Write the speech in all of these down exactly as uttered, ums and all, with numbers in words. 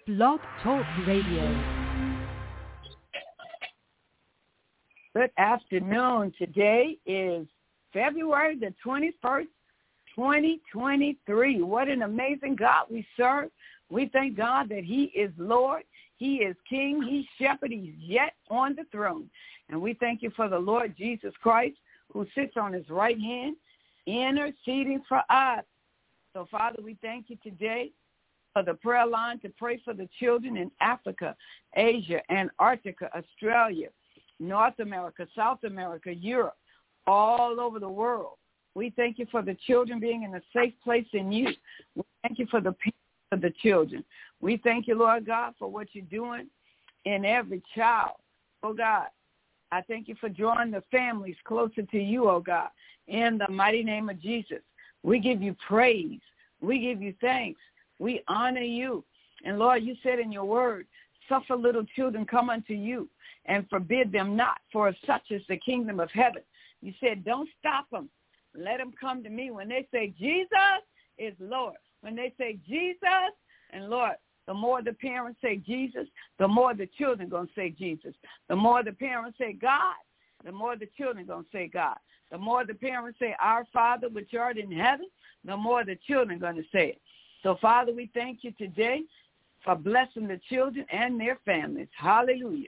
Blog Talk Radio. Good afternoon. Today is February the twenty-first, twenty twenty-three. What an amazing God we serve. We thank God that he is Lord. He is King. He's Shepherd. He's yet on the throne. And we thank you for the Lord Jesus Christ who sits on his right hand, interceding for us. So, Father, we thank you today for the prayer line to pray for the children in Africa, Asia, Antarctica, Australia, North America, South America, Europe, all over the world. We thank you for the children being in a safe place in you. We thank you for the peace of the children. We thank you, Lord God, for what you're doing in every child. Oh, God, I thank you for drawing the families closer to you, oh, God, in the mighty name of Jesus. We give you praise. We give you thanks. We honor you. And, Lord, you said in your word, suffer little children come unto you and forbid them not, for such is the kingdom of heaven. You said, don't stop them. Let them come to me. When they say Jesus is Lord, when they say Jesus and Lord, the more the parents say Jesus, the more the children going to say Jesus. The more the parents say God, the more the children going to say God. The more the parents say, our Father which art in heaven, the more the children going to say it. So, Father, we thank you today for blessing the children and their families. Hallelujah.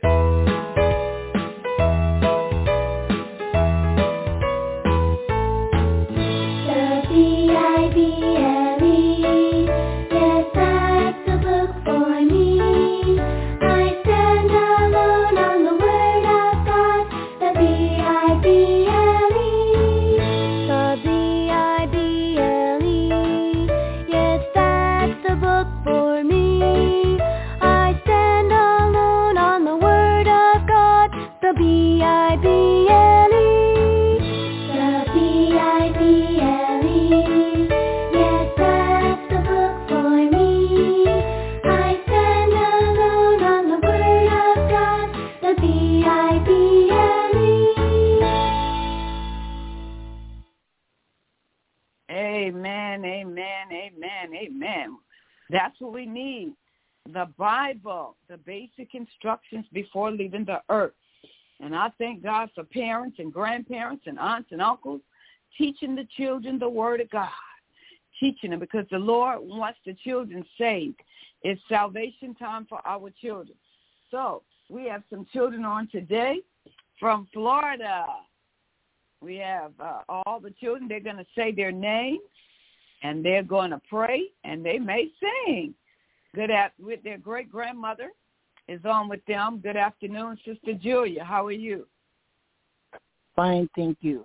Amen, amen, amen, amen. That's what we need. The Bible, the basic instructions before leaving the earth. And I thank God for parents and grandparents and aunts and uncles teaching the children the word of God, teaching them because the Lord wants the children saved. It's salvation time for our children. So we have some children on today from Florida. We have uh, all the children. They're going to say their names, and they're going to pray, and they may sing. Good at with their great-grandmother is on with them. Good afternoon, Sister Julia. How are you? Fine, thank you.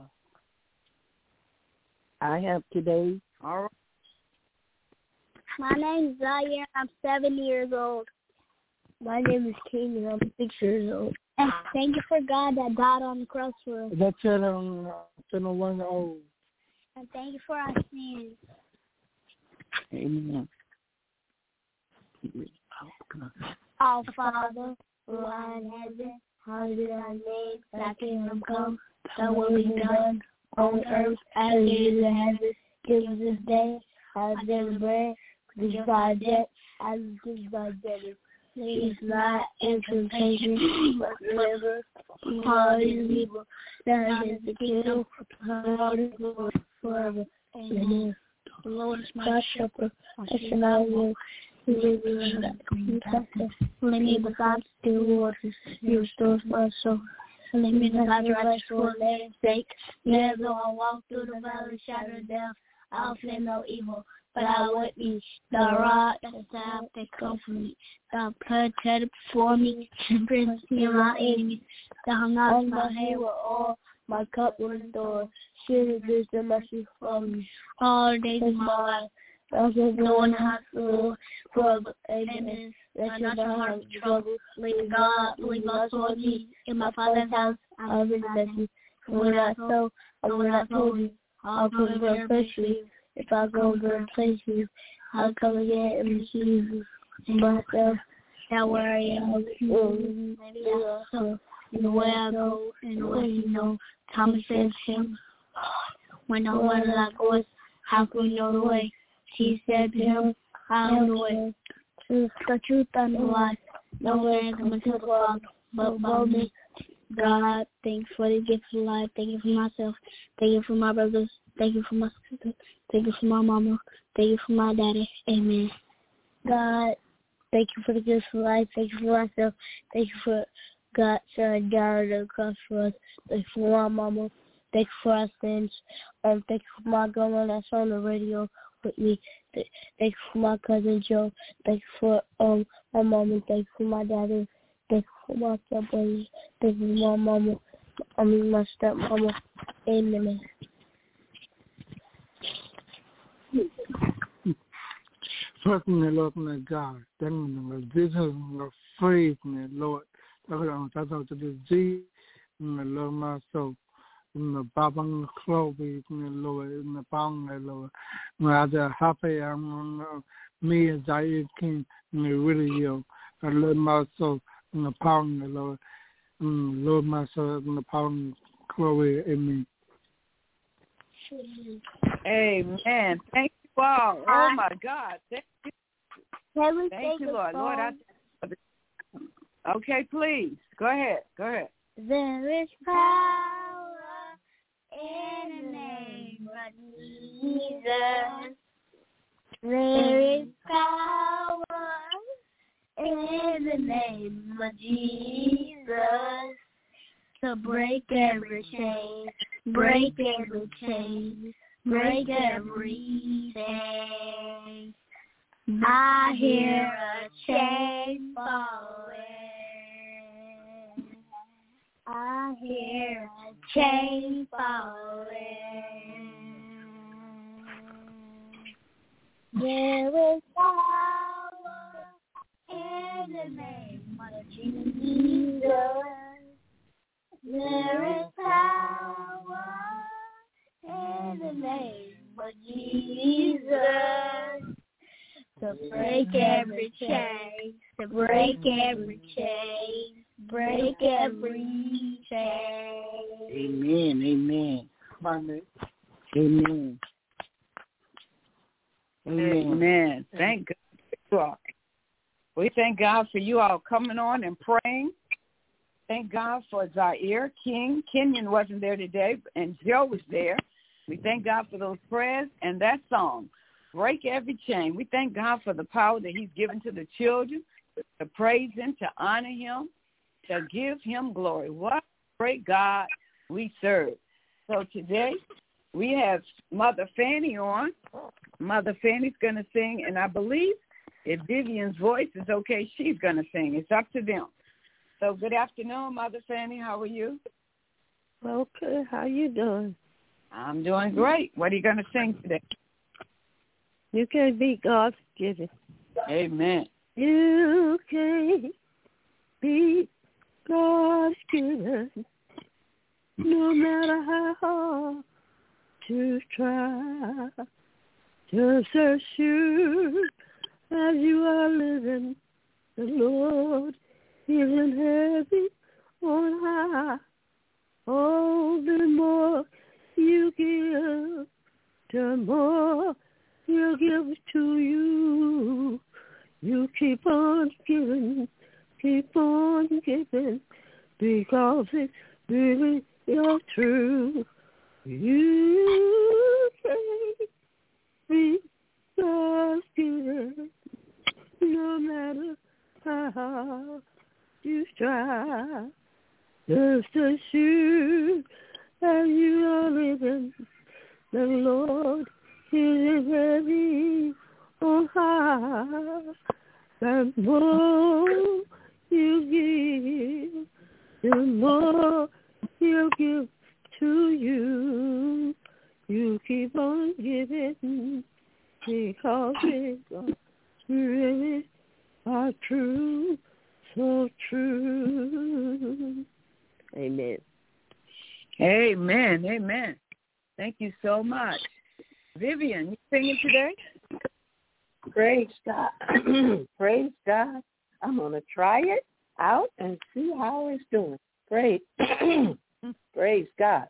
I have today. All right. My name is Zaire. I'm seven years old. My name is King, and I'm six years old. And thank you for God that died on the cross for us. That's it. I'm twenty-one old. And thank you for our sins. Amen. Our Father, who art in heaven, hallowed be thy name. Thy kingdom come, thy will be done on earth as it is in heaven. Give us this day our daily bread. Forgive our debt as we forgive our debtors. Lead us not into temptation, but deliver us from all evil. Thine is the kingdom, power, and glory forever. Amen. The Lord is my shepherd, I shall not walk. He leads me in green pastures. Lead me beside still waters. He restores my soul. Lead me beside the rest for their sake. Yea, though I walk through the valley of shadow of death, I'll fear no evil. But I with me, the rod and the staff that comfort me. The protected before me, and brings me my enemies. The hung out my head with all, my cup was restored. Surely there's the mercy from me. All days of my life, I was no one has the Lord. For amen. Let your heart be troubled. Leave God, leave us on me. In my Father's house, I will bless you. For when I sow, and when I told you, I'll come very freshly. If I go over and place you, I'll come again and receive you myself. That where I am, maybe also in the way I go and the way you know. Thomas said to him, when no one like us, how can we know the way? He said to him, I am the way, is the truth and the life. No man come to the Father but by me. God, thank you for the gift of life. Thank you for myself. Thank you for my brothers. Thank you for my sister. Thank you for my mama. Thank you for my daddy. Amen. God, thank you for the gift of life. Thank you for myself. Thank you for God, Son, God, the cross for us. Thank you for my mama. Thank you for our sins. Um, thank you for my grandma that's on the radio with me. Thank you for my cousin Joe. Thank you for um my mama. Thank you for my daddy. Thank you for my stepbrother. Thank you for my mama. I mean my stepmama. Amen. Trust in the Lord, my God. Then the vision of faith in the Lord. That's how to do G in the Lord, my soul. In the Babang Clovis in the Lord, in the Bang, the Lord. When I was happy, I'm me as I King in the radio. I love my soul in the Pound, the Lord. Lord, my soul in the Pound, Chloe, amen. Amen. Thank you all. Oh, my God. Thank you. Thank Thank you, Lord. Lord, I... Okay, please. Go ahead. Go ahead. There is power in the name of Jesus. There is power in the name of Jesus to break every chain, break every chain, break every chain. I hear a chain falling. I hear a chain falling. There is power in the name of Jesus. There is power in the name of Jesus to break every chain, to break every chain, break every chain. Amen, amen. Amen. Amen. Amen. Thank God for you all. We thank God for you all coming on and praying. Thank God for Zaire King. Kenyon wasn't there today, and Joe was there. We thank God for those prayers and that song, Break Every Chain. We thank God for the power that he's given to the children, to praise him, to honor him, to give him glory. What a great God we serve. So today we have Mother Fanny on. Mother Fanny's going to sing, and I believe if Vivian's voice is okay, she's going to sing. It's up to them. So good afternoon, Mother Fanny. How are you? Okay. How you doing? I'm doing great. What are you going to sing today? You can be God's given. Amen. You can be God's given. No matter how hard to try. Just as sure as you are living, the Lord is in heaven on high. Oh, the more you give, the more he'll give to you. You keep on giving, keep on giving, because it's really your truth. You can be God's given, no matter how you strive. Just as sure as you are living, the Lord is ready on high. The more you give, the more he'll give to you. You keep on giving because it's really are true, so true. Amen. Amen. Amen. Thank you so much. Vivian, you singing today? Praise God. Praise God. I'm going to try it out and see how it's doing. Praise, Praise God.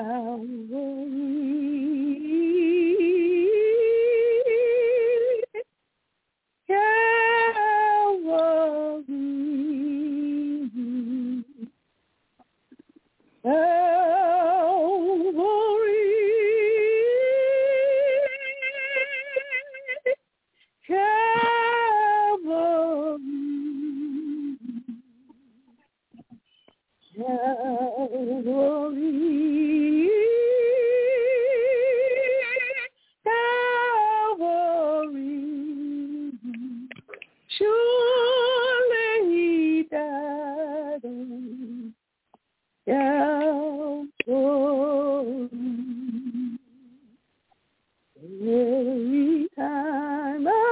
Calvary, Surely he died on Calvary. Every time I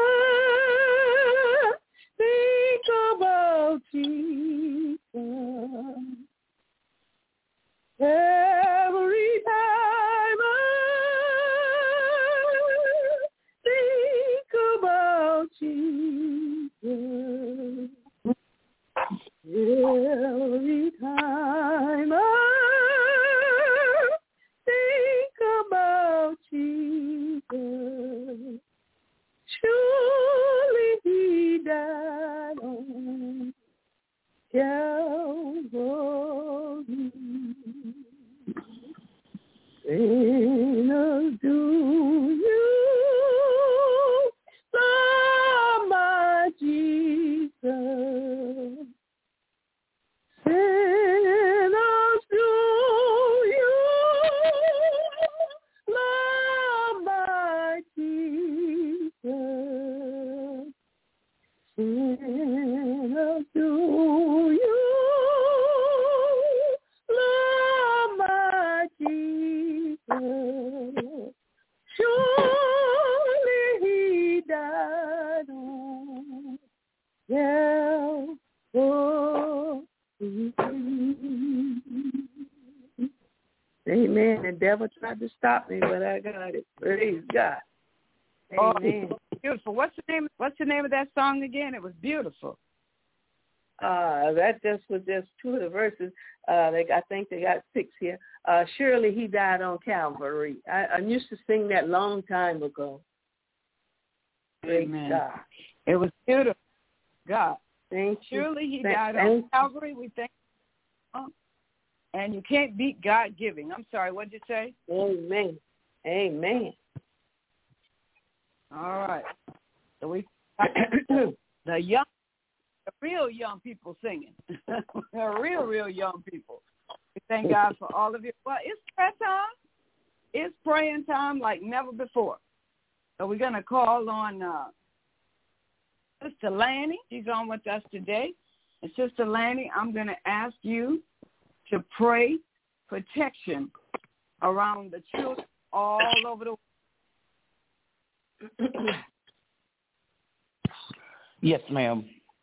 think about Jesus, every time I think about Jesus, every time I think about Jesus, surely he died on Calvary. Sinners, do you love my Jesus? Sinners, do you love my Jesus? Sinners, do you love my Jesus? Surely he died on Calvary. Amen. The devil tried to stop me, but I got it. Praise God. Amen. Oh, beautiful. What's the name? What's the name of that song again? It was beautiful. Uh, that just was just two of the verses. Uh, they, I think they got six here. Uh, surely he died on Calvary. I, I used to sing that long time ago. Praise Amen. God. It was beautiful. God. Thank you. Surely he Thank, died thank on Calvary. We thank you. And you can't beat God giving. I'm sorry, what did you say? Amen. Amen. All right. So we the young, the real young people singing. The real, real young people. We thank God for all of you. Well, it's prayer time. It's praying time like never before. So we're going to call on uh, Sister Lanny. She's on with us today. And Sister Lanny, I'm going to ask you to pray protection around the children all over the world. Yes, ma'am.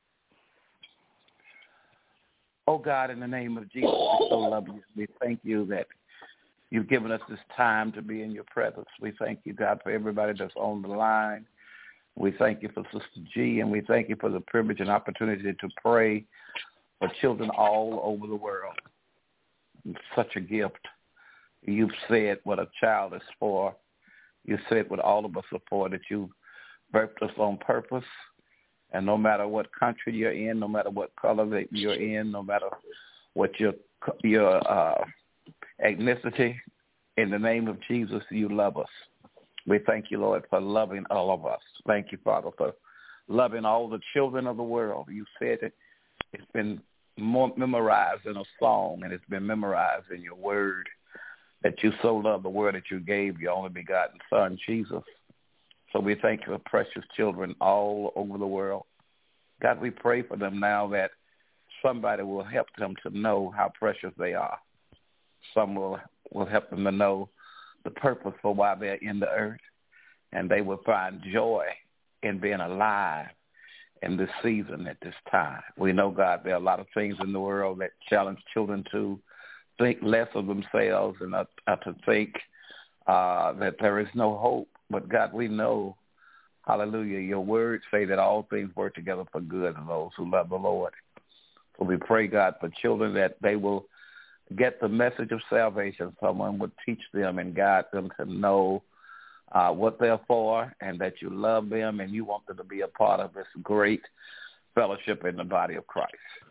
Oh, God, in the name of Jesus, we so love you. We thank you that you've given us this time to be in your presence. We thank you, God, for everybody that's on the line. We thank you for Sister G, and we thank you for the privilege and opportunity to pray for children all over the world. It's such a gift. You've said what a child is for. You said what all of us are for, that you birthed us on purpose. And no matter what country you're in, no matter what color that you're in, no matter what your your uh, ethnicity, in the name of Jesus, you love us. We thank you, Lord, for loving all of us. Thank you, Father, for loving all the children of the world. You said it. It's been more memorized in a song, and it's been memorized in your word, that you so love the word that you gave your only begotten Son, Jesus. So we thank you for precious children all over the world. God, we pray for them now that somebody will help them to know how precious they are. Some will, will help them to know the purpose for why they're in the earth, and they will find joy in being alive in this season at this time. We know, God, there are a lot of things in the world that challenge children to think less of themselves and uh, uh, to think uh, that there is no hope. But, God, we know, hallelujah, your words say that all things work together for good of those who love the Lord. So we pray, God, for children that they will get the message of salvation. Someone would teach them and guide them to know uh, what they're for, and that you love them and you want them to be a part of this great fellowship in the body of Christ.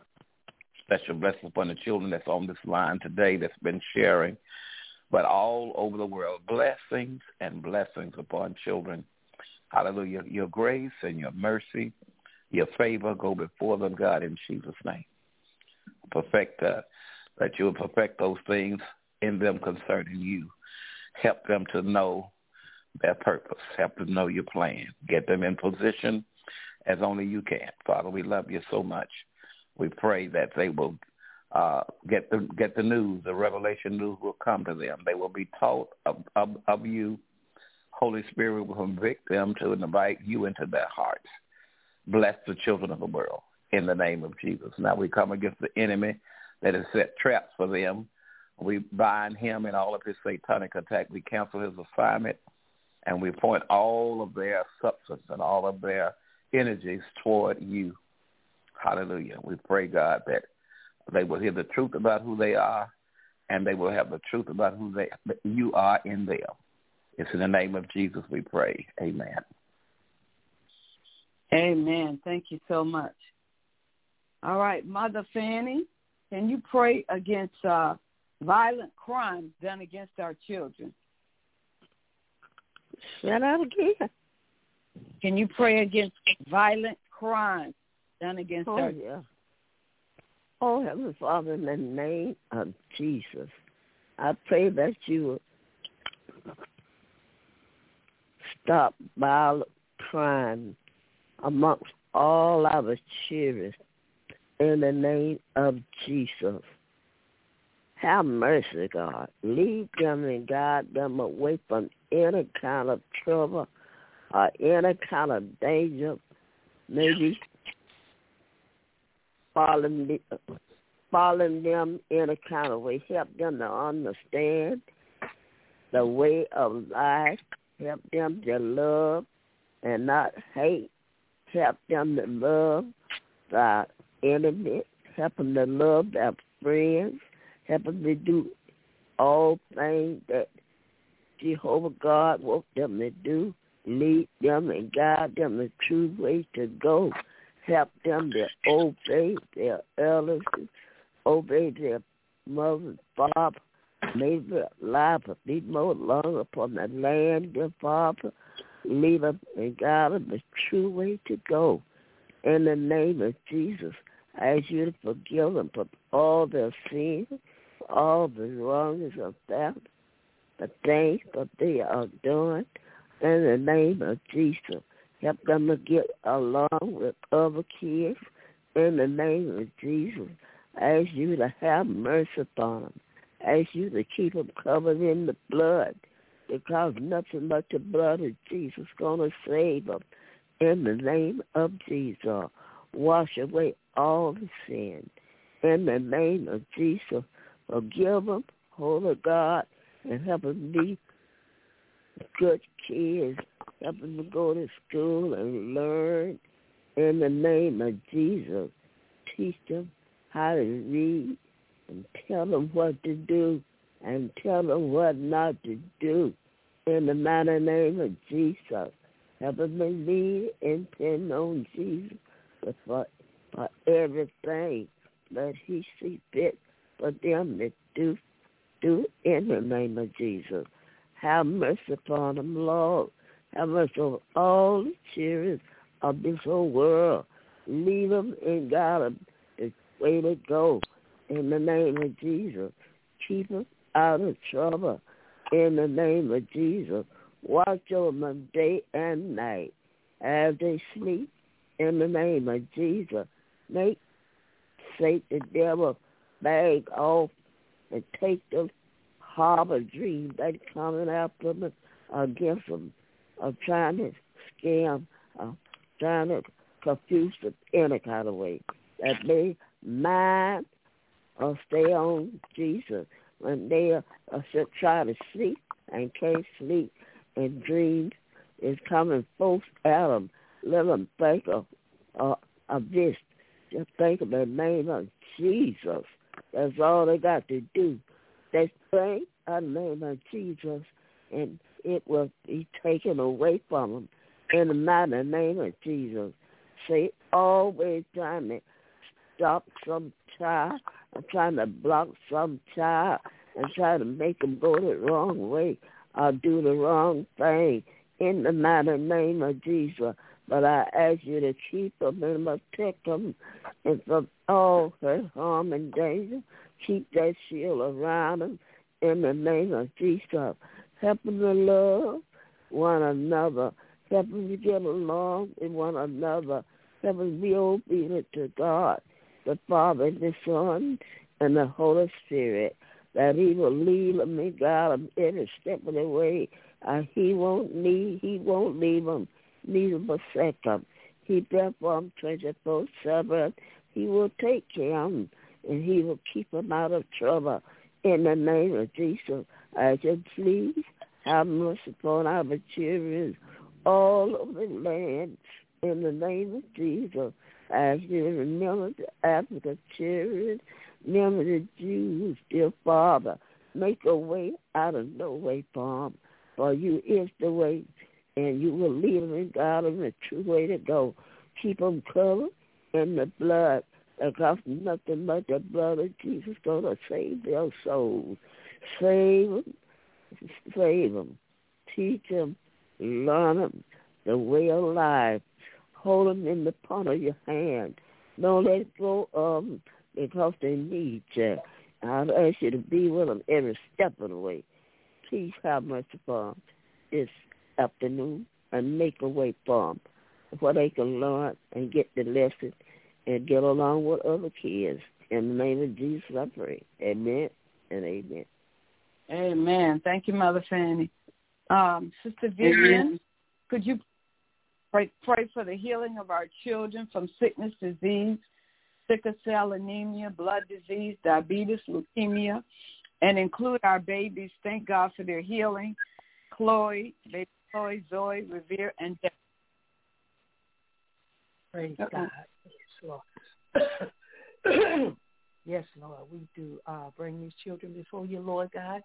Special blessings upon the children that's on this line today that's been sharing, but all over the world, blessings and blessings upon children. Hallelujah. Your grace and your mercy, your favor go before them, God, in Jesus' name. Perfect, uh, that you will perfect those things in them concerning you. Help them to know their purpose. Help them know your plan. Get them in position as only you can. Father, we love you so much. We pray that they will uh, get the get the news, the revelation news will come to them. They will be taught of, of, of you. Holy Spirit will convict them to invite you into their hearts. Bless the children of the world in the name of Jesus. Now we come against the enemy that has set traps for them. We bind him in all of his satanic attack. We cancel his assignment, and we point all of their substance and all of their energies toward you. Hallelujah. We pray, God, that they will hear the truth about who they are, and they will have the truth about who they you are in them. It's in the name of Jesus we pray. Amen. Amen. Thank you so much. All right, Mother Fanny, can you pray against uh, violent crimes done against our children? Say that again. Can you pray against violent crimes done against oh, our yeah. Oh, Heavenly Father, in the name of Jesus, I pray that you will stop violent crime amongst all our children in the name of Jesus. Have mercy, God. Lead them and guide them away from any kind of trouble or any kind of danger, maybe following, following them in a kind of way. Help them to understand the way of life. Help them to love and not hate. Help them to love their enemies. Help them to love their friends. Help them to do all things that Jehovah God wants them to do. Lead them and guide them the true way to go. Help them to obey their elders, obey their mother and father. May their life be more long upon the land, dear Father. Lead them and guide them the true way to go. In the name of Jesus, I ask you to forgive them for all their sins, all the wrongs of them, the things that they are doing. In the name of Jesus, help them to get along with other kids. In the name of Jesus, I ask you to have mercy upon them. I ask you to keep them covered in the blood, because nothing but the blood of Jesus is going to save them. In the name of Jesus, wash away all the sin. In the name of Jesus, forgive them, Holy God, and help them be good kids. Help them to go to school and learn. In the name of Jesus, teach them how to read and tell them what to do and tell them what not to do. In the mighty name of Jesus, help them believe and depend on Jesus for, for everything that he sees fit for them to do, do in the name of Jesus. Have mercy upon them, Lord. Have mercy on all the children of this whole world. Lead them and guide them the way to go. In the name of Jesus, keep them out of trouble. In the name of Jesus, watch over them day and night as they sleep. In the name of Jesus, make Satan the devil bag off and take the harbor dream that coming after them against them, of trying to scam, of trying to confuse them any kind of way. That they mind or stay on Jesus when they are, are try to sleep and can't sleep, and dreams is coming forth at them. Let them think of, uh, of this. Just think of the name of Jesus. That's all they got to do. They think of the name of Jesus, and it will be taken away from them in the mighty name of Jesus. Say, always trying to stop some child, and trying to block some child, and try to make them go the wrong way or do the wrong thing in the mighty name of Jesus. But I ask you to keep them and protect them and from all hurt, harm, and danger. Keep that shield around them in the name of Jesus. Help them to love one another. Help us to get along with one another. Help us be obedient to God, the Father, the Son, and the Holy Spirit, that he will lead them and guide them every step of the way. Uh, he won't need, he won't leave them, neither forsake them. He there for them twenty-four seven. He will take care of them, and he will keep them out of trouble. In the name of Jesus, I just please have mercy upon our children all over the land. In the name of Jesus, as you remember the African children, remember the Jews, dear Father, make a way out of no way for them. For you is the way, and you will lead them and guide them the true way to go. Keep them covered in the blood, because nothing but the blood of Jesus going to save their souls. Save them, save them, teach them, learn them the way of life. Hold them in the palm of your hand. Don't let go of them because they need you. I'd ask you to be with them every step of the way. Please have mercy for them this afternoon and make a way for them where they can learn and get the lesson and get along with other kids. In the name of Jesus, I pray. Amen and amen. Amen. Thank you, Mother Fanny. Um, Sister Vivian, amen. Could you pray, pray for the healing of our children from sickness, disease, sickle cell anemia, blood disease, diabetes, leukemia, and include our babies. Thank God for their healing. Chloe, baby Chloe, Zoe, Revere, and Deborah. Praise uh-uh. God. Yes, Lord. Yes, Lord. We do uh, bring these children before you, Lord God.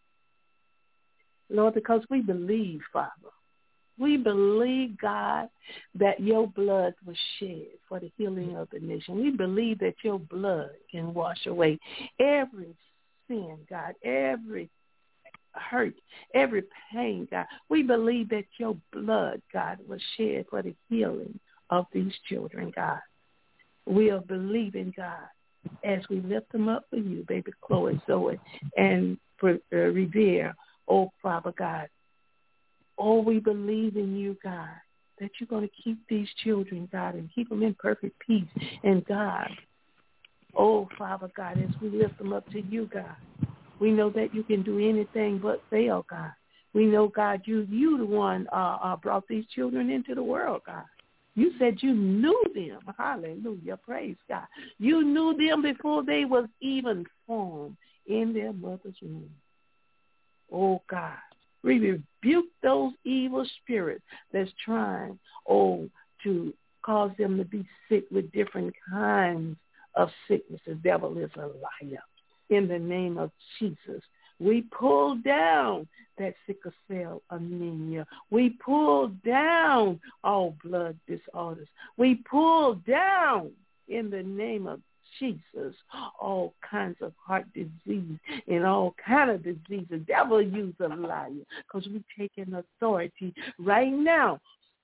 Lord, because we believe, Father. We believe, God, that your blood was shed for the healing of the nation. We believe that your blood can wash away every sin, God, every hurt, every pain, God. We believe that your blood, God, was shed for the healing of these children, God. We are believing, God, as we lift them up for you, baby Chloe, Zoe, and for uh, Revere, oh, Father God. Oh, we believe in you, God, that you're going to keep these children, God, and keep them in perfect peace. And, God, oh, Father God, as we lift them up to you, God, we know that you can do anything but fail, God. We know, God, you you the one uh, uh, brought these children into the world, God. You said you knew them. Hallelujah. Praise God. You knew them before they was even formed in their mother's womb. Oh, God. We rebuke those evil spirits that's trying, oh, to cause them to be sick with different kinds of sickness. The devil is a liar. In the name of Jesus, we pull down that sickle cell anemia. We pull down all blood disorders. We pull down, in the name of Jesus, all kinds of heart disease and all kind of disease. The devil use a liar because we take an authority right now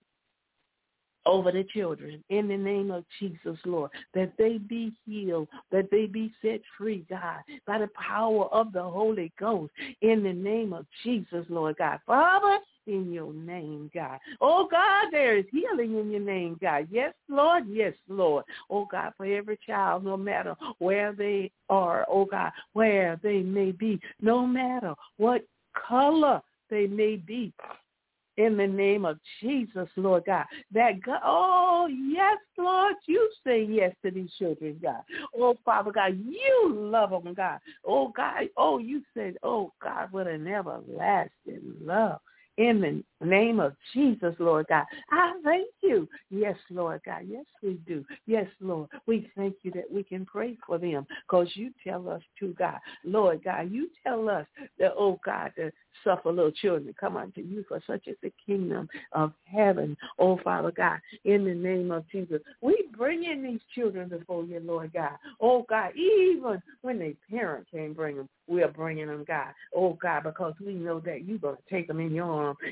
over the children in the name of Jesus, Lord, that they be healed, that they be set free, God, by the power of the Holy Ghost in the name of Jesus, Lord God. Father, in your name, God. Oh, God, there is healing in your name, God. Yes, Lord. Yes, Lord. Oh, God, for every child, no matter where they are, oh, God, where they may be, no matter what color they may be, in the name of Jesus, Lord God, that God, oh, yes, Lord, you say yes to these children, God. Oh, Father God, you love them, God. Oh, God, oh, you said, oh, God, what an everlasting love. In the name of Jesus, Lord God, I thank you. Yes, Lord God. Yes, we do. Yes, Lord. We thank you that we can pray for them because you tell us to, God. Lord God, you tell us that, oh, God, the suffer little children to come unto you, for such is the kingdom of heaven. Oh, Father God, in the name of Jesus, we bring in these children before you, Lord God. Oh, God, even when their parents can't bring them, we're bringing them, God. Oh, God, because we know that you're going to take them in your arm. You,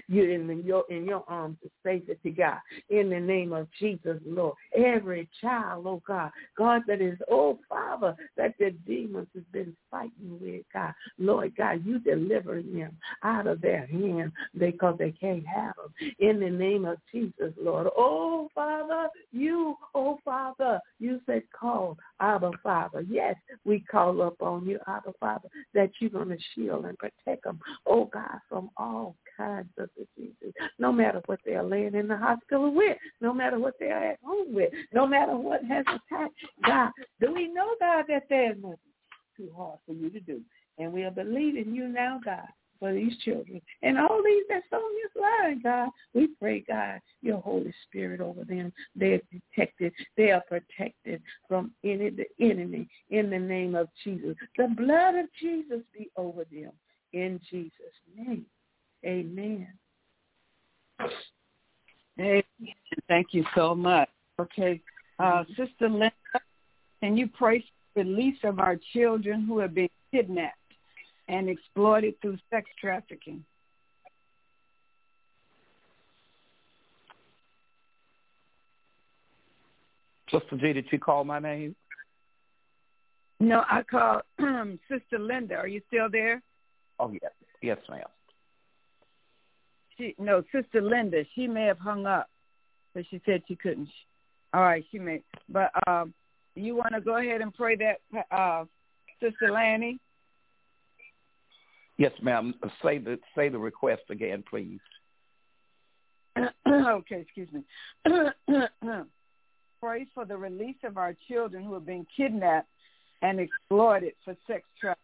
in your in your arms of safety, God. In the name of Jesus, Lord. Every child, oh God, God, that is, oh Father, that the demons has been fighting with, God. Lord God, you delivering them out of their hands because they can't have them. In the name of Jesus, Lord. Oh Father, you, oh Father, you said call Abba Father. Yes, we call up on you, Abba Father, that you're going to shield and protect them, oh God, from all kinds of diseases, no matter what they're laying in the hospital with, no matter what they're at home with, no matter what has attacked. God, do we know, God, that there's nothing too hard for you to do? And we are believing you now, God, for these children and all these that's on this line, God. We pray, God, your Holy Spirit over them. They're protected. They are protected from any the enemy in the name of Jesus. The blood of Jesus be over them in Jesus' name. Amen. Amen. Thank you so much. Okay. Uh, Sister Linda, can you pray for the release of our children who have been kidnapped and exploited through sex trafficking? Sister G, did you call my name? No, I called Sister Linda. Are you still there? Oh, yes. Yes, ma'am. She, no, Sister Linda. She may have hung up, but she said she couldn't. All right, she may. But um, you want to go ahead and pray that, uh, Sister Lanny? Yes, ma'am. Say the say the request again, please. Okay, excuse me. Pray for the release of our children who have been kidnapped and exploited for sex trafficking.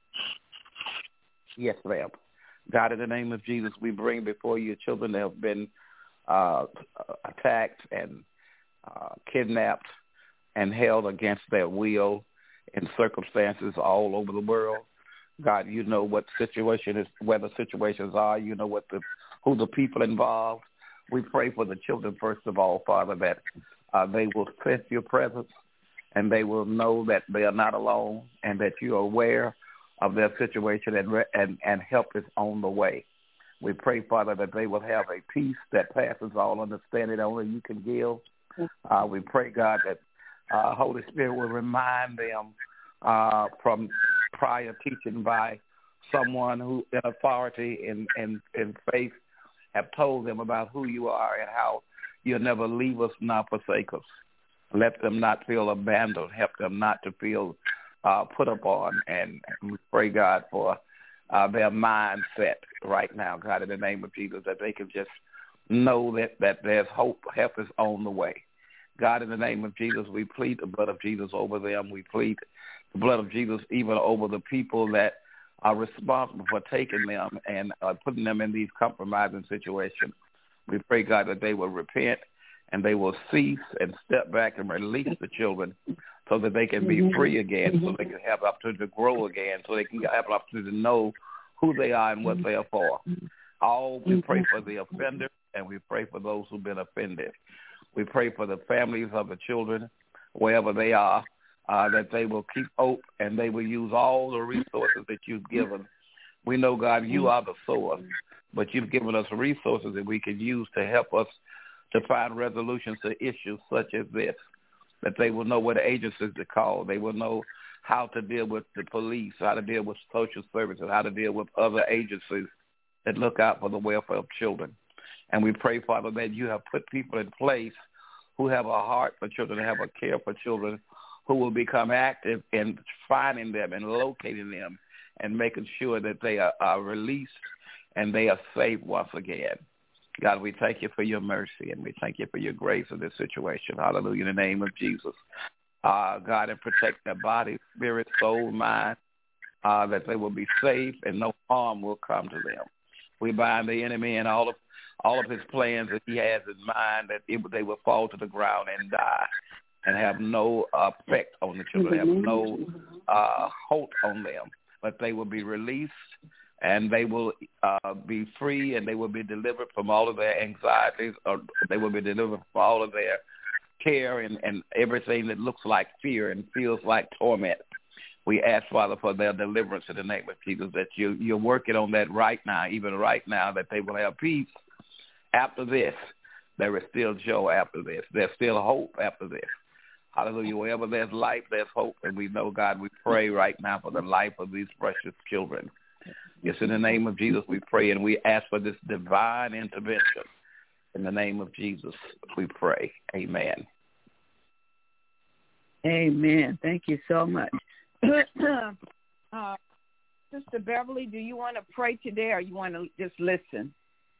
Yes, ma'am. God, in the name of Jesus, we bring before you children that have been uh, attacked and uh, kidnapped and held against their will in circumstances all over the world. God, you know what situation is, where the situations are. You know what the who the people involved. We pray for the children, first of all, Father, that uh, they will sense your presence and they will know that they are not alone and that you are aware of their situation and, and, and help is on the way. We pray, Father, that they will have a peace that passes all understanding only you can give. Uh, we pray, God, that uh, Holy Spirit will remind them uh, from prior teaching by someone who in authority and in, in, in faith have told them about who you are and how you'll never leave us nor forsake us. Let them not feel abandoned. Help them not to feel uh, put upon. And we pray, God, for uh, their mindset right now, God, in the name of Jesus, that they can just know that, that there's hope. Help is on the way. God, in the name of Jesus, we plead the blood of Jesus over them. We plead the blood of Jesus even over the people that are responsible for taking them and uh, putting them in these compromising situations. We pray, God, that they will repent and they will cease and step back and release the children so that they can be free again, so they can have an opportunity to grow again, so they can have an opportunity to know who they are and what they are for. All we pray for the offender, and we pray for those who've been offended. We pray for the families of the children, wherever they are, uh, that they will keep hope and they will use all the resources that you've given. We know, God, you are the source, but you've given us resources that we can use to help us to find resolutions to issues such as this, that they will know what agencies to call. They will know how to deal with the police, how to deal with social services, how to deal with other agencies that look out for the welfare of children. And we pray, Father, that you have put people in place who have a heart for children, have a care for children, who will become active in finding them and locating them and making sure that they are, are released and they are saved once again. God, we thank you for your mercy and we thank you for your grace in this situation. Hallelujah, in the name of Jesus. Uh, God, and protect their body, spirit, soul, mind, uh, that they will be safe and no harm will come to them. We bind the enemy and all of all of his plans that he has in mind, that it, they will fall to the ground and die and have no effect on the children, have no uh, hope on them, but they will be released and they will uh, be free and they will be delivered from all of their anxieties, or they will be delivered from all of their care and, and everything that looks like fear and feels like torment. We ask, Father, for their deliverance in the name of Jesus, that you, you're working on that right now, even right now, that they will have peace after this, there is still joy after this. There's still hope after this. Hallelujah. Wherever there's life, there's hope. And we know, God, we pray right now for the life of these precious children. Yes, in the name of Jesus, we pray, and we ask for this divine intervention. In the name of Jesus, we pray. Amen. Amen. Thank you so much. uh, Sister Beverly, do you want to pray today, or you want to just listen?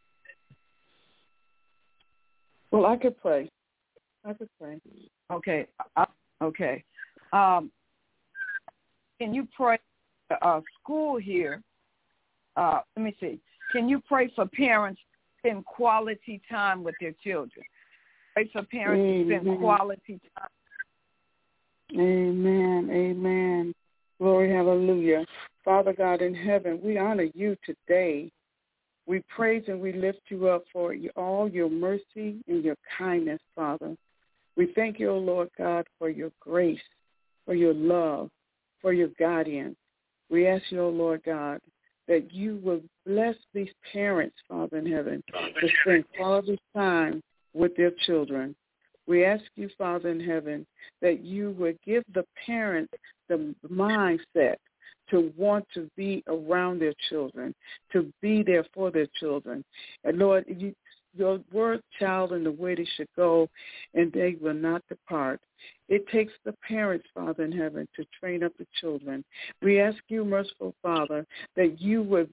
Well, I could pray. I could pray. Okay. Uh, okay. Um, can you pray for uh, school here? Uh, let me see. Can you pray for parents to spend quality time with their children? Pray for parents Amen. to spend quality time. Amen. Amen. Glory, hallelujah. Father God in heaven, we honor you today. We praise and we lift you up for all your mercy and your kindness, Father. We thank you, O Lord God, for your grace, for your love, for your guardian. We ask you, O Lord God, that you will bless these parents, Father in heaven, to spend quality time with their children. We ask you, Father in heaven, that you would give the parents the mindset to want to be around their children, to be there for their children. And Lord, you, your word, child, in the way they should go, and they will not depart. It takes the parents, Father in heaven, to train up the children. We ask you, merciful Father, that you would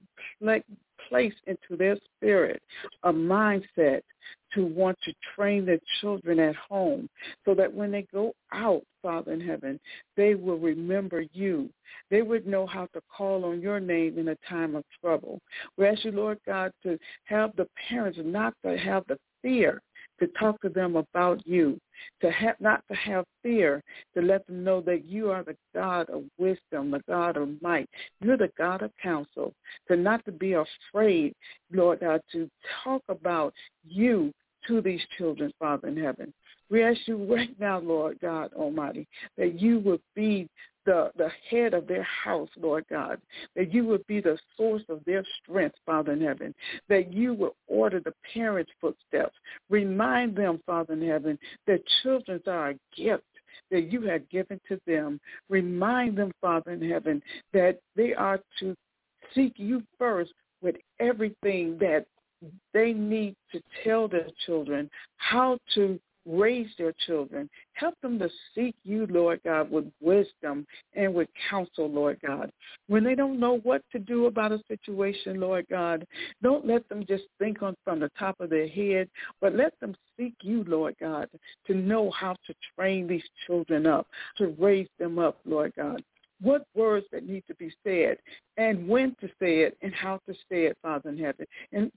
place into their spirit a mindset to want to train their children at home so that when they go out, Father in heaven, they will remember you. They would know how to call on your name in a time of trouble. We ask you, Lord God, to have the parents not to have the fear to talk to them about you, to have not to have fear, to let them know that you are the God of wisdom, the God of might. You're the God of counsel, to not to be afraid, Lord God, to talk about you to these children, Father in heaven. We ask you right now, Lord God Almighty, that you would be the, the head of their house, Lord God, that you would be the source of their strength, Father in heaven, that you would order the parents' footsteps. Remind them, Father in heaven, that children are a gift that you have given to them. Remind them, Father in heaven, that they are to seek you first with everything that they need to tell their children how to raise their children. Help them to seek you, Lord God, with wisdom and with counsel, Lord God. When they don't know what to do about a situation, Lord God, don't let them just think on from the top of their head, but let them seek you, Lord God, to know how to train these children up, to raise them up, Lord God. What words that need to be said and when to say it and how to say it, Father in heaven. And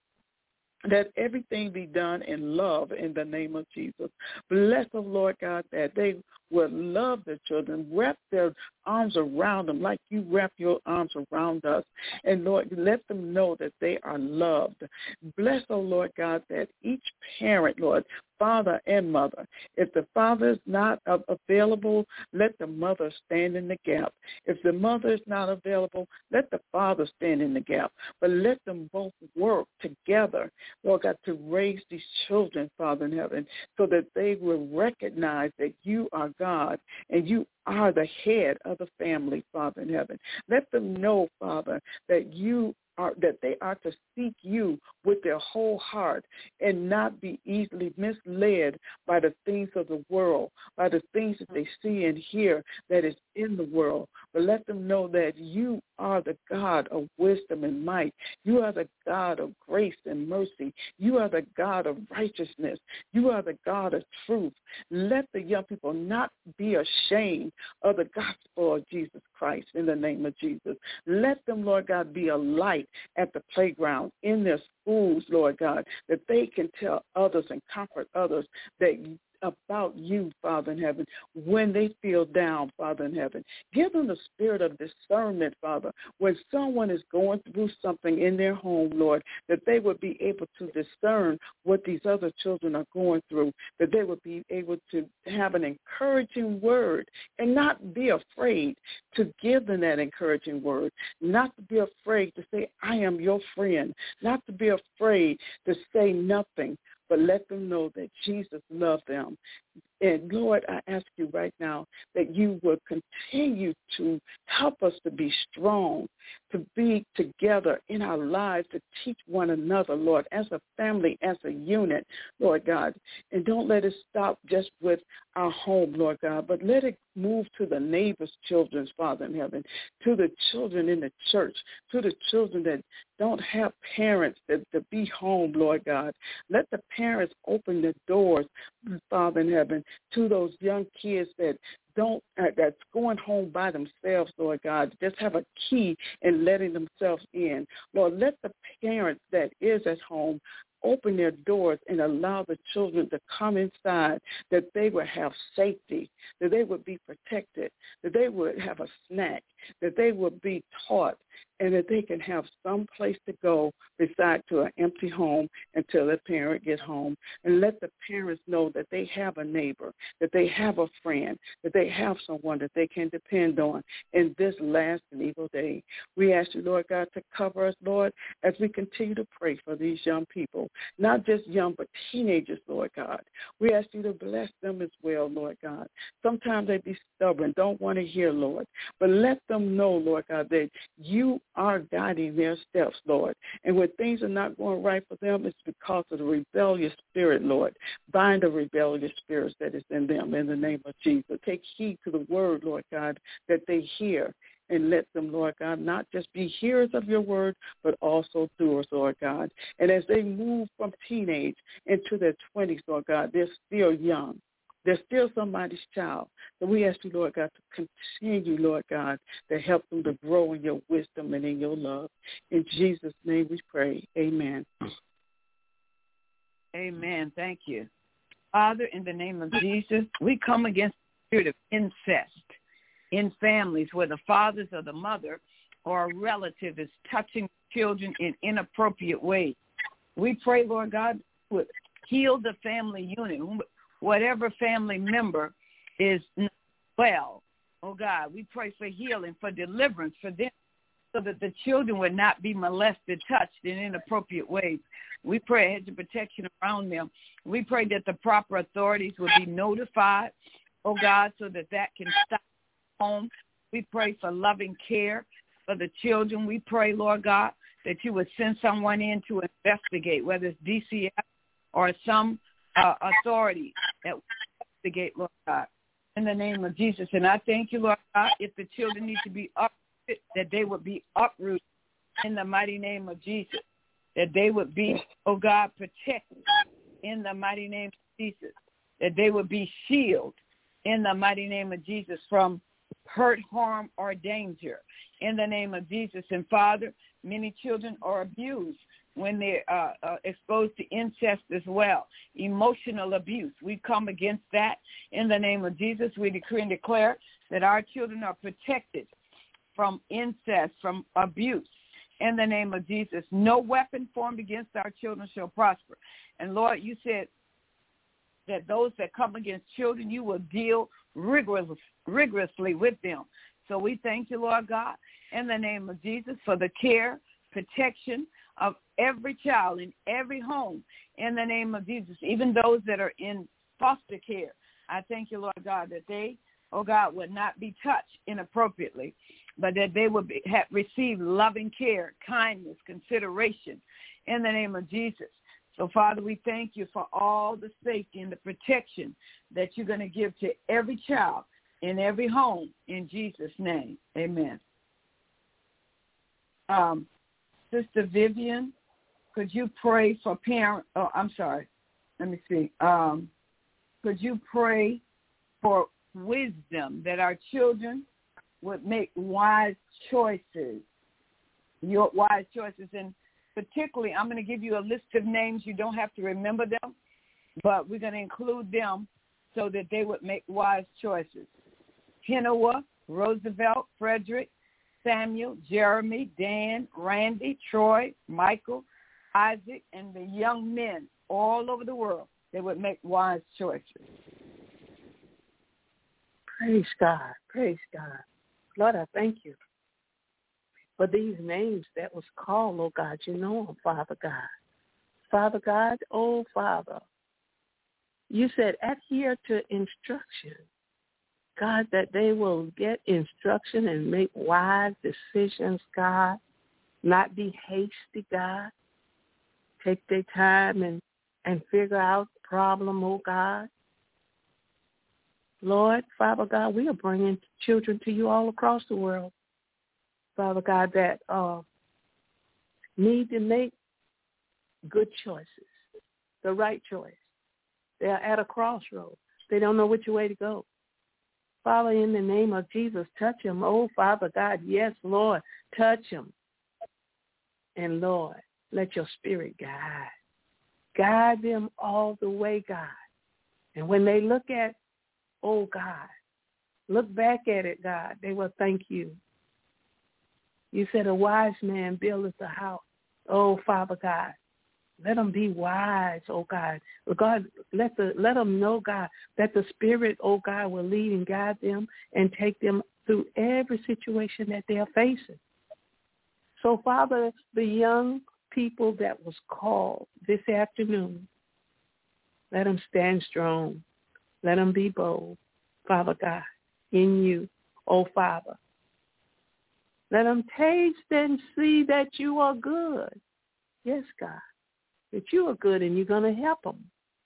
that everything be done in love in the name of Jesus. Bless them, Lord God, that they will love their children, wrap their arms around them like you wrap your arms around us. And, Lord, let them know that they are loved. Bless, oh, Lord God, that each parent, Lord, father and mother, if the father is not available, let the mother stand in the gap. If the mother is not available, let the father stand in the gap. But let them both work together, Lord God, to raise these children, Father in heaven, so that they will recognize that you are God and you are the head of the family, Father in heaven. Let them know, Father, that you are, that they are to seek you with their whole heart and not be easily misled by the things of the world, by the things that they see and hear that is in the world. But let them know that you are the God of wisdom and might. You are the God of grace and mercy. You are the God of righteousness. You are the God of truth. Let the young people not be ashamed of the gospel of Jesus Christ in the name of Jesus. Let them, Lord God, be a light at the playground, in their schools, Lord God, that they can tell others and comfort others that about you, Father in heaven, when they feel down, Father in heaven. Give them the spirit of discernment, Father, when someone is going through something in their home, Lord, that they would be able to discern what these other children are going through, that they would be able to have an encouraging word and not be afraid to give them that encouraging word, not to be afraid to say, I am your friend, not to be afraid to say nothing, but let them know that Jesus loved them. And, Lord, I ask you right now that you will continue to help us to be strong, to be together in our lives, to teach one another, Lord, as a family, as a unit, Lord God. And don't let it stop just with our home, Lord God, but let it move to the neighbors' children, Father in heaven, to the children in the church, to the children that don't have parents that to be home, Lord God. Let the parents open the doors, Father in heaven, to those young kids that don't uh, that's going home by themselves, Lord God. Just have a key and letting themselves in. Lord, let the parents that is at home open their doors and allow the children to come inside, that they would have safety, that they would be protected, that they would have a snack, that they would be taught, and that they can have some place to go beside to an empty home until the parent gets home. And let the parents know that they have a neighbor, that they have a friend, that they have someone that they can depend on in this last and evil day. We ask you, Lord God, to cover us, Lord, as we continue to pray for these young people, not just young, but teenagers, Lord God. We ask you to bless them as well, Lord God. Sometimes they be stubborn, don't want to hear, Lord, but let them know, Lord God, that you are guiding their steps, Lord. And when things are not going right for them, it's because of the rebellious spirit, Lord. Bind the rebellious spirits that is in them in the name of Jesus. Take heed to the word, Lord God, that they hear. And let them, Lord God, not just be hearers of your word, but also doers, Lord God. And as they move from teenage into their twenties, Lord God, they're still young. They're still somebody's child. So we ask you, Lord God, to continue, Lord God, to help them to grow in your wisdom and in your love. In Jesus' name we pray. Amen. Amen. Thank you. Father, in the name of Jesus, we come against the spirit of incest in families where the fathers or the mother or a relative is touching children in inappropriate ways. We pray, Lord God, would heal the family unit. Whatever family member is not well, oh God, we pray for healing, for deliverance for them, so that the children would not be molested, touched in inappropriate ways. We pray a hedge of protection around them. We pray that the proper authorities would be notified, oh God, so that that can stop home. We pray for loving care for the children. We pray, Lord God, that you would send someone in to investigate, whether it's D C F or some uh, authority that will investigate, Lord God, in the name of Jesus. And I thank you, Lord God, if the children need to be uprooted, that they would be uprooted in the mighty name of Jesus, that they would be, oh God, protected in the mighty name of Jesus, that they would be shielded in the mighty name of Jesus from hurt, harm, or danger in the name of Jesus. And Father, many children are abused when they're uh, uh, exposed to incest as well, emotional abuse. We come against that in the name of Jesus. We decree and declare that our children are protected from incest, from abuse. In the name of Jesus, no weapon formed against our children shall prosper. And Lord, you said that those that come against children, you will deal rigorous, rigorously with them. So we thank you, Lord God, in the name of Jesus, for the care, protection of every child in every home, in the name of Jesus, even those that are in foster care. I thank you, Lord God, that they, oh God, would not be touched inappropriately, but that they would be, have received loving care, kindness, consideration, in the name of Jesus. So, Father, we thank you for all the safety and the protection that you're going to give to every child in every home, in Jesus' name. Amen. Um, Sister Vivian, could you pray for parents? Oh, I'm sorry. Let me see. Um, could you pray for wisdom, that our children would make wise choices, your wise choices? And particularly, I'm going to give you a list of names. You don't have to remember them, but we're going to include them so that they would make wise choices. Hinowa, Roosevelt, Frederick, Samuel, Jeremy, Dan, Randy, Troy, Michael, Isaac, and the young men all over the world, they would make wise choices. Praise God. Praise God. Lord, I thank you for these names that was called, oh God. You know them, Father God. Father God, oh Father, you said adhere to instruction. God, that they will get instruction and make wise decisions, God, not be hasty, God. Take their time and, and figure out the problem, oh God. Lord, Father God, we are bringing children to you all across the world, Father God, that uh, need to make good choices, the right choice. They are at a crossroads. They don't know which way to go. Father, in the name of Jesus, touch them. Oh, Father God, yes, Lord, touch them. And, Lord, let your spirit guide. Guide them all the way, God. And when they look at, oh, God, look back at it, God, they will thank you. You said a wise man buildeth a house. Oh, Father God, let them be wise, oh God. God, let the let them know, God, that the Spirit, oh God, will lead and guide them and take them through every situation that they are facing. So, Father, the young people that was called this afternoon, let them stand strong. Let them be bold, Father God, in you, oh Father. Let them taste and see that you are good. Yes, God. That you are good and you're going to help them.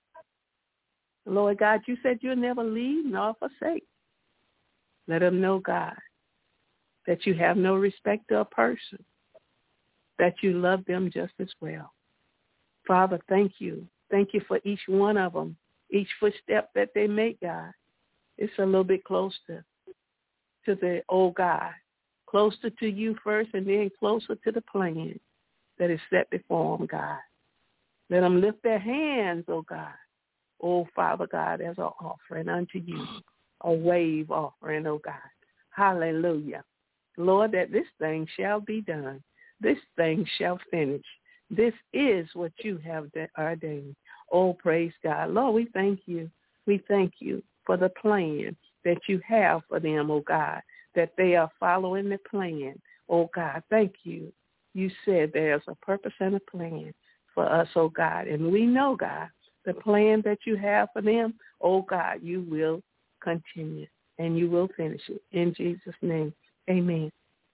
Lord God, you said you'll never leave nor forsake. Let them know, God, that you have no respect to a person, that you love them just as well. Father, thank you. Thank you for each one of them, each footstep that they make, God. It's a little bit closer to the, oh God, closer to you first and then closer to the plan that is set before them, God. Let them lift their hands, oh God, oh Father God, as an offering unto you, a wave offering, oh God. Hallelujah. Lord, that this thing shall be done. This thing shall finish. This is what you have ordained. Oh, praise God. Lord, we thank you. We thank you for the plan that you have for them, oh God, that they are following the plan. Oh God, thank you. You said there's a purpose and a plan for us, oh God. And we know, God, the plan that you have for them, oh God, you will continue and you will finish it. In Jesus' name, amen.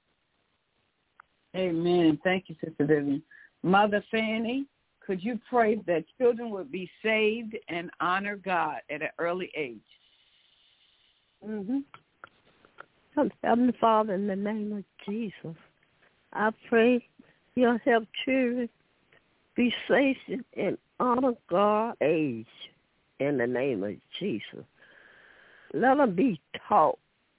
Amen. Thank you, Sister Vivian. Mother Fanny, could you pray that children would be saved and honor God at an early age? Mm-hmm. Heavenly Father, in the name of Jesus, I pray you'll help children be safe and honor God age in the name of Jesus. Let them be taught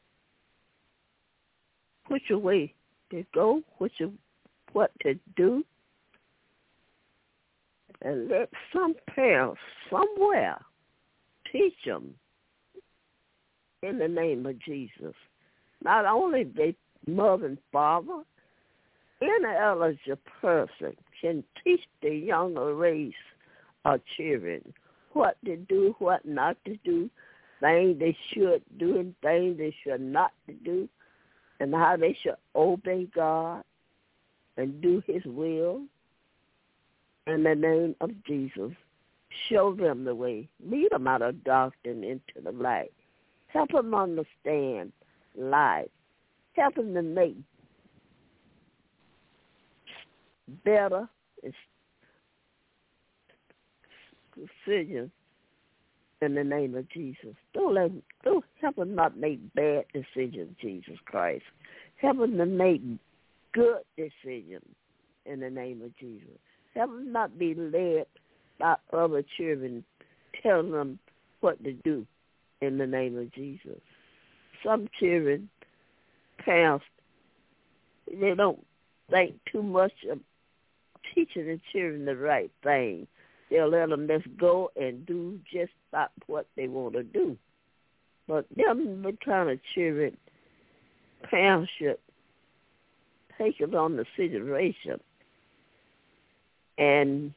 which way to go, which what to do, and let some parents somewhere teach them in the name of Jesus. Not only their mother and father, any eligible person can teach the younger race of children what to do, what not to do, things they should do and things they should not to do, and how they should obey God and do his will. In the name of Jesus, show them the way. Lead them out of darkness into the light. Help them understand life. Help them to make better decisions in the name of Jesus. Don't let them, don't help them not make bad decisions, Jesus Christ. Help them to make good decisions in the name of Jesus. Help them not be led by other children telling them what to do in the name of Jesus. Some children, parents, they don't think too much of teaching the children the right thing. they'll let them just go and do just about what they want to do. But them the kind of children, parents should take it on the situation and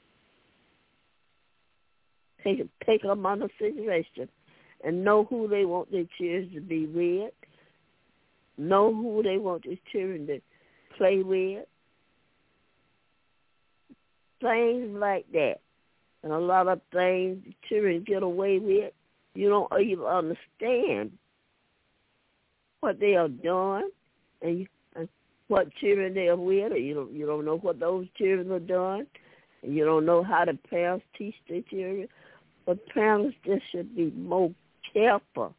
take it, take them on the situation and know who they want their children to be with, know who they want their children to play with, things like that. And a lot of things the children get away with, you don't even understand what they are doing and, you, and what children they are with, or you don't, you don't know what those children are doing, and you don't know how the parents teach their children. But parents just should be more careful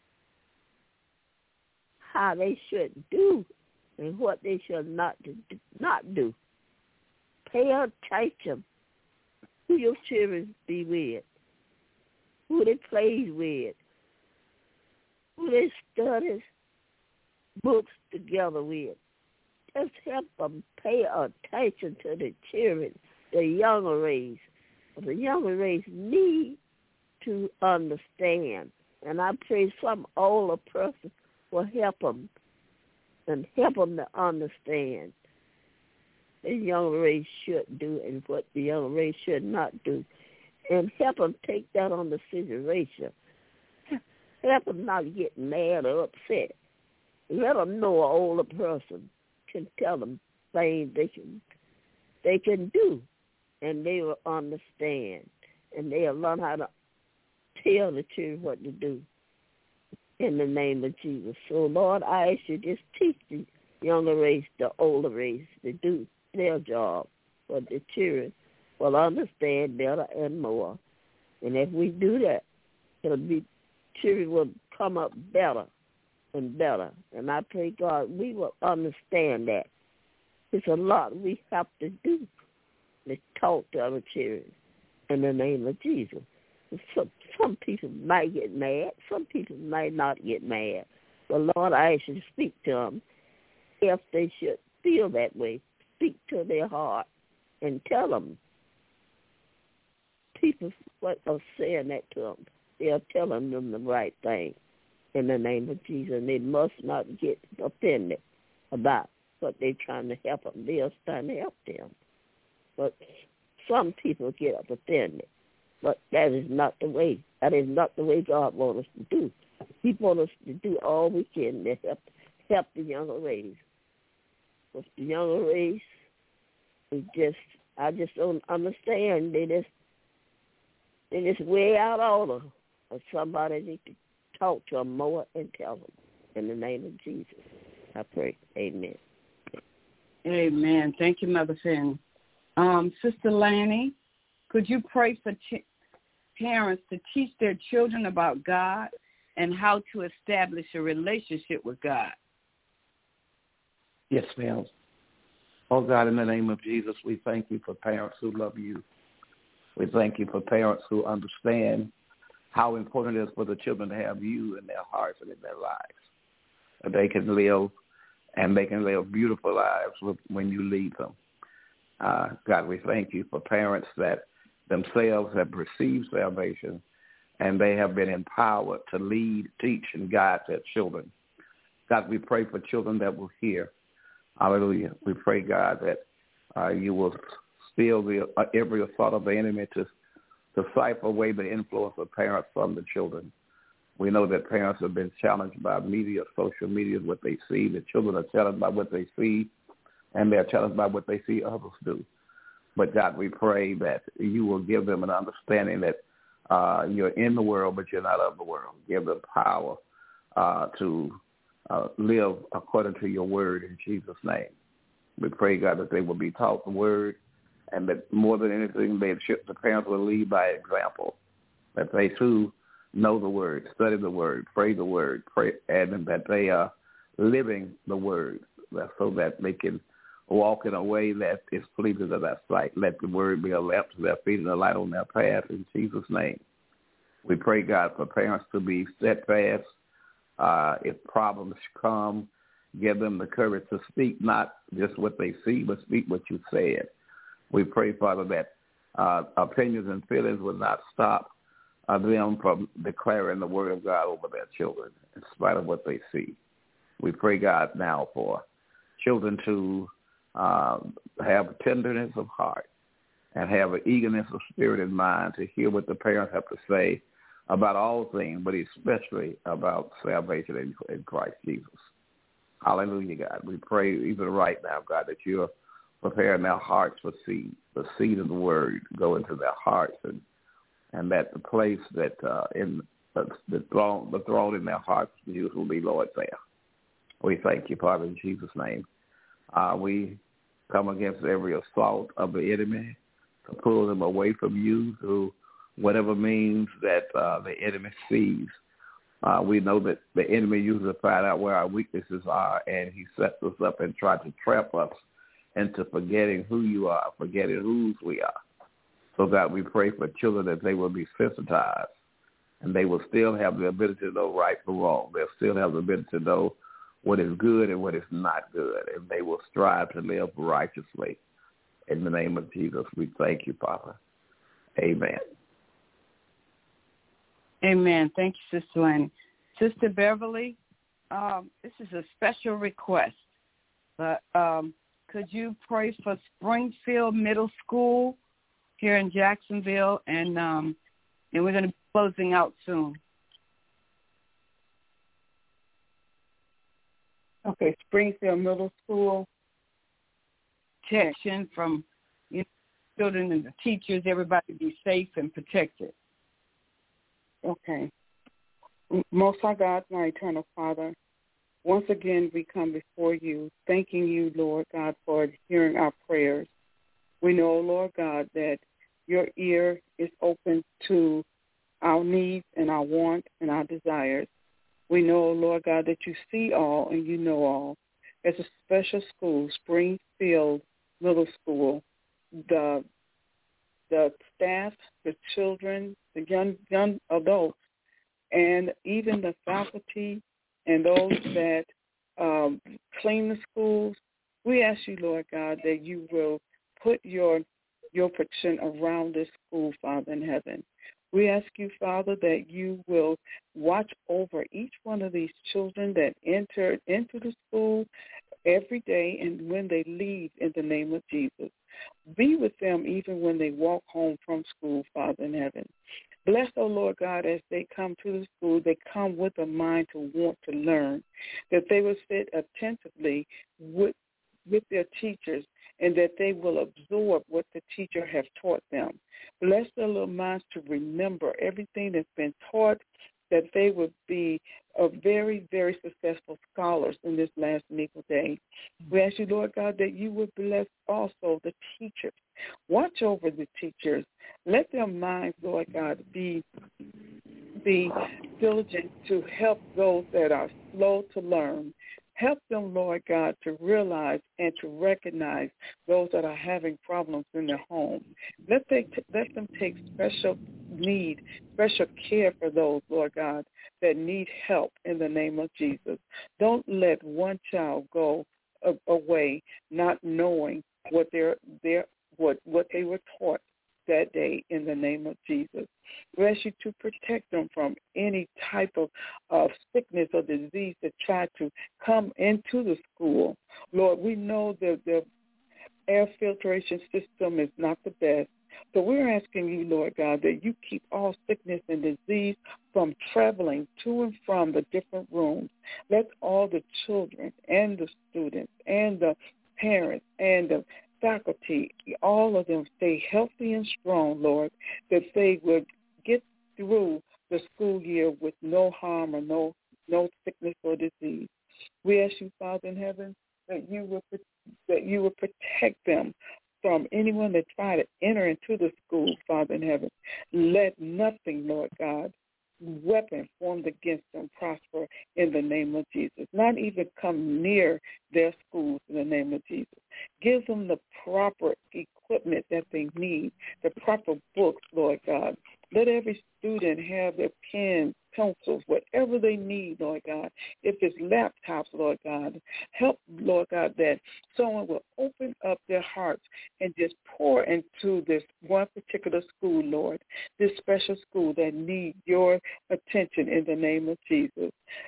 how they should do and what they should not do, not do. Pay attention who your children be with, who they play with, who they study books together with. Just help them pay attention to the children, the younger race. But the younger race need to understand. And I pray some older person will help them and help them to understand the younger race should do and what the younger race should not do. And help them take that on the situation. Help them not get mad or upset. Let them know an older person can tell them things they can they can do, and they will understand, and they'll learn how to tell the children what to do in the name of Jesus. So, Lord, I ask you just teach the younger race, the older race, to do their job, for the children will understand better and more. And if we do that, it'll be children will come up better and better. And I pray, God, we will understand that. It's a lot we have to do to talk to our children in the name of Jesus. Some, some people might get mad. Some people might not get mad. But, Lord, I ask you to speak to them if they should feel that way. Speak to their heart and tell them. People what are saying that to them, they are telling them the right thing in the name of Jesus. And they must not get offended about what they're trying to help them. They are trying to help them. But some people get offended. But that is not the way. That is not the way God wants us to do. He wants us to do all we can to help help the younger race. With the younger race, we just I just don't understand. They just they just way out order. Or somebody need to talk to them more and tell them. In the name of Jesus, I pray. Amen. Amen. Thank you, Mother Fanny. Um, Sister Lanny, could you pray for ch- parents to teach their children about God and how to establish a relationship with God? Yes, ma'am. Oh, God, in the name of Jesus, we thank you for parents who love you. We thank you for parents who understand how important it is for the children to have you in their hearts and in their lives. That they can live and they can live beautiful lives with, when you leave them. Uh, God, we thank you for parents that themselves have received salvation and they have been empowered to lead, teach, and guide their children. God, we pray for children that will hear. Hallelujah. We pray, God, that uh, you will steal the, uh, every assault of the enemy to, to cipher away the influence of parents from the children. We know that parents have been challenged by media, social media, what they see. The children are challenged by what they see, and they're challenged by what they see others do. But, God, we pray that you will give them an understanding that uh, you're in the world, but you're not of the world. Give them power uh, to uh, live according to your word in Jesus' name. We pray, God, that they will be taught the word, and that more than anything, they should, the parents will lead by example, that they, too, know the word, study the word, pray the word, pray, and that they are living the word so that they can walk in a way that is pleasing to their sight. Let the word be a lamp to their feet and a light on their path in Jesus' name. We pray, God, for parents to be steadfast. Uh, if problems come, give them the courage to speak not just what they see, but speak what you said. We pray, Father, that uh, opinions and feelings will not stop uh, them from declaring the word of God over their children in spite of what they see. We pray, God, now for children to uh, have tenderness of heart and have an eagerness of spirit and mind to hear what the parents have to say about all things, but especially about salvation in, in Christ Jesus. Hallelujah, God. We pray even right now, God, that you're preparing their hearts for seed, the seed of the word go into their hearts, and and that the place that uh, in the, the throne, the throne in their hearts, you will be Lord there. We thank you, Father, in Jesus' name. Uh, we come against every assault of the enemy to pull them away from you through whatever means that uh, the enemy sees. Uh, we know that the enemy uses to find out where our weaknesses are, and he sets us up and tries to trap us into forgetting who you are, forgetting whose we are. So, God, we pray for children that they will be sensitized, and they will still have the ability to know right from wrong. They'll still have the ability to know what is good and what is not good, and they will strive to live righteously. In the name of Jesus, we thank you, Father. Amen. Amen. Thank you, Sister Lanny. Sister Beverly, um, this is a special request, but um, could you pray for Springfield Middle School here in Jacksonville, and um, and we're going to be closing out soon. Okay, Springfield Middle School. Protection from you know, children and the teachers, everybody be safe and protected. Okay. Most High God, my eternal Father, once again we come before you, thanking you, Lord God, for hearing our prayers. We know, Lord God, that your ear is open to our needs and our wants and our desires. We know, Lord God, that you see all and you know all. As a special school, Springfield Middle School, the the staff, the children, the young young adults, and even the faculty and those that um, clean the schools, we ask you, Lord God, that you will put your your protection around this school, Father in heaven. We ask you, Father, that you will watch over each one of these children that enter into the school every day and when they leave, in the name of Jesus. Be with them even when they walk home from school, Father in heaven. Bless, oh Lord God, as they come to the school, they come with a mind to want to learn, that they will sit attentively with with their teachers, and that they will absorb what the teacher has taught them. Bless their little minds to remember everything that's been taught, that they would be a very, very successful scholars in this last and evil day. We ask you, Lord God, that you would bless also the teachers. Watch over the teachers. Let their minds, Lord God, be be diligent to help those that are slow to learn. Help them, Lord God, to realize and to recognize those that are having problems in their home. Let, they t- let them take special need, special care for those, Lord God, that need help in the name of Jesus. Don't let one child go a- away not knowing what they're, they're, what, what they were taught that day in the name of Jesus. We ask you to protect them from any type of, of sickness or disease that try to come into the school. Lord, we know that the air filtration system is not the best. So we're asking you, Lord God, that you keep all sickness and disease from traveling to and from the different rooms. Let all the children and the students and the parents and the faculty, all of them stay healthy and strong, Lord, that they would get through the school year with no harm or no no sickness or disease. We ask you, Father in heaven, that you will that you will protect them from anyone that try to enter into the school, Father in heaven. Let nothing, Lord God, weapon formed against them prosper in the name of Jesus. Not even come near their schools in the name of Jesus. Give them the proper equipment that they need, the proper books, Lord God, Let every student have their pens, pencils, whatever they need, Lord God. If it's laptops, Lord God, help, Lord God, that someone will open up their hearts and just pour into this one particular school, Lord, this special school that needs your attention in the name of Jesus.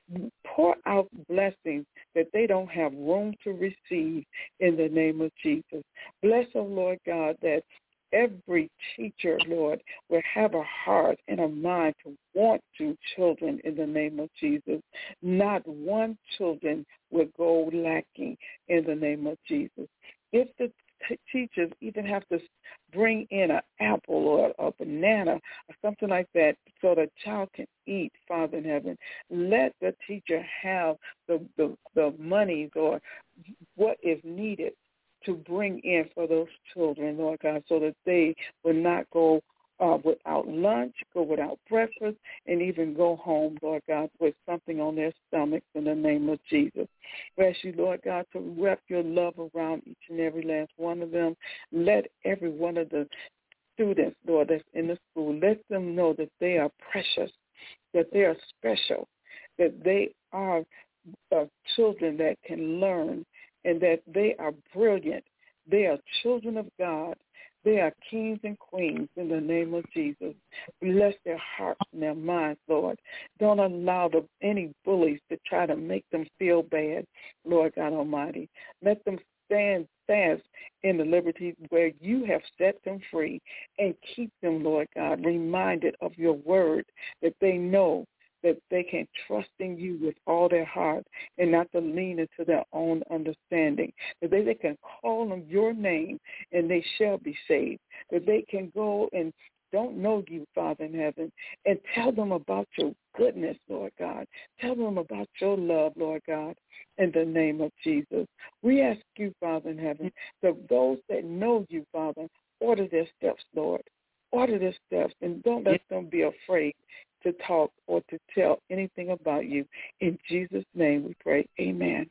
Pour out blessings that they don't have room to receive in the name of Jesus. Bless, oh Lord God, that every teacher, Lord, will have a heart and a mind to want to children in the name of Jesus. Not one children will go lacking in the name of Jesus. If the t- teachers even have to bring in an apple or a banana or something like that so the child can eat, Father in heaven, let the teacher have the, the, the monies or what is needed to bring in for those children, Lord God, so that they will not go uh, without lunch, go without breakfast, and even go home, Lord God, with something on their stomachs in the name of Jesus. We ask you, Lord God, to wrap your love around each and every last one of them. Let every one of the students, Lord, that's in the school, let them know that they are precious, that they are special, that they are uh, children that can learn, and that they are brilliant. They are children of God. They are kings and queens in the name of Jesus. Bless their hearts and their minds, Lord. Don't allow the, any bullies to try to make them feel bad, Lord God Almighty. Let them stand fast in the liberty where you have set them free, and keep them, Lord God, reminded of your word, that they know that they can trust in you with all their heart and not to lean into their own understanding, that they, they can call on your name and they shall be saved, that they can go and don't know you, Father in heaven, and tell them about your goodness, Lord God. Tell them about your love, Lord God, in the name of Jesus. We ask you, Father in heaven, that those that know you, Father, order their steps, Lord. Order their steps, and don't let them be afraid to talk or to tell anything about you. In Jesus' name we pray. Amen.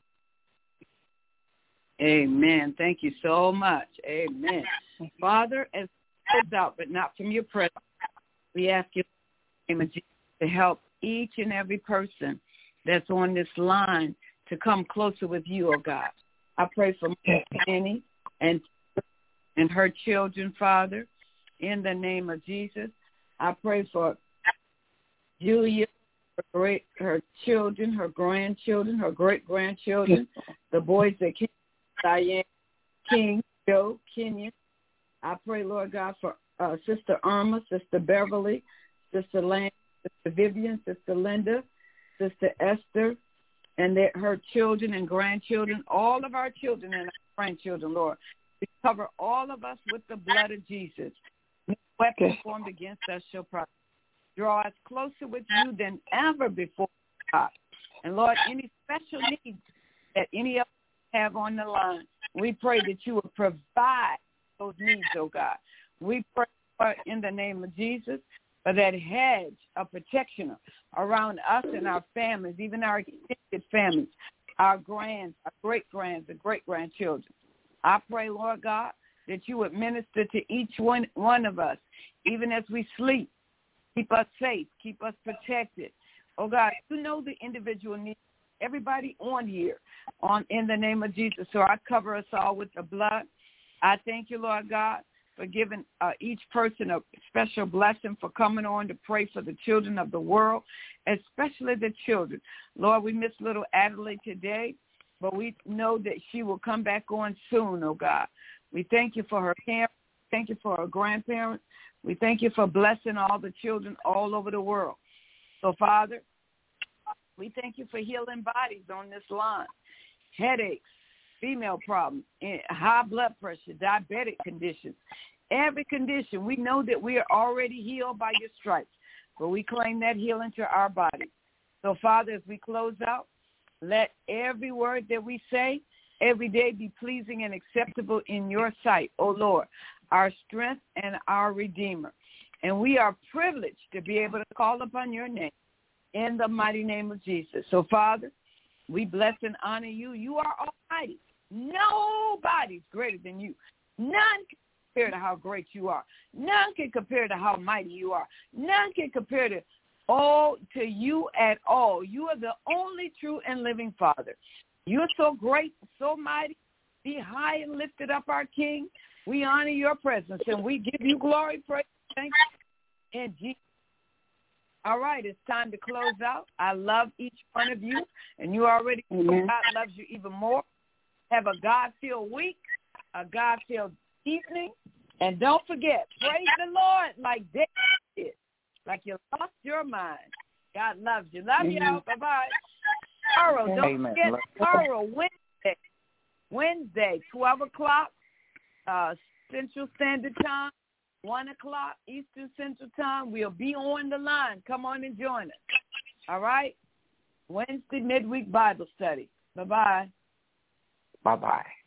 Amen. Thank you so much. Amen. Father, as it goes out, but not from your presence, we ask you in the name of Jesus to help each and every person that's on this line to come closer with you, oh God. I pray for Annie and, and her children, Father, in the name of Jesus. I pray for Julia, her, great, her children, her grandchildren, her great-grandchildren, the boys that came, Diane, King, Joe, Kenyon. I pray, Lord God, for uh, Sister Irma, Sister Beverly, Sister Lane, Sister Vivian, Sister Linda, Sister Esther, and their, her children and grandchildren, all of our children and our grandchildren, Lord. We cover all of us with the blood of Jesus. No weapon formed against us shall prosper. Draw us closer with you than ever before, God. And, Lord, any special needs that any of us have on the line, we pray that you will provide those needs, oh God. We pray, Lord, in the name of Jesus, for that hedge of protection around us and our families, even our extended families, our grands, our great-grands, and great-grandchildren. I pray, Lord God, that you would minister to each one, one of us, even as we sleep. Keep us safe. Keep us protected. Oh, God, you know the individual needs. Everybody on here, on in the name of Jesus. So I cover us all with the blood. I thank you, Lord God, for giving uh, each person a special blessing for coming on to pray for the children of the world, especially the children. Lord, we miss little Adelaide today, but we know that she will come back on soon, oh, God. We thank you for her parents. Thank you for her grandparents. We thank you for blessing all the children all over the world. So, Father, we thank you for healing bodies on this line, headaches, female problems, high blood pressure, diabetic conditions, every condition. We know that we are already healed by your stripes, but we claim that healing to our bodies. So, Father, as we close out, let every word that we say every day be pleasing and acceptable in your sight, O Lord, our strength and our Redeemer. And we are privileged to be able to call upon your name in the mighty name of Jesus. So, Father, we bless and honor you. You are almighty. Nobody's greater than you. None compare to how great you are. None can compare to how mighty you are. None can compare to all to you at all. You are the only true and living Father. You're so great, so mighty. Be high and lifted up, our King. We honor your presence, and we give you glory, praise, thank you, in Jesus. All right, it's time to close out. I love each one of you, and you already know God loves you even more. Have a God-filled week, a God-filled evening, and don't forget, praise the Lord like David did, like you lost your mind. God loves you. Love you all. Bye-bye. Tomorrow, don't Amen. forget, tomorrow, Wednesday, Wednesday, twelve o'clock uh, Central Standard Time, one o'clock Eastern Central Time. We'll be on the line. Come on and join us. All right? Wednesday midweek Bible study. Bye-bye. Bye-bye.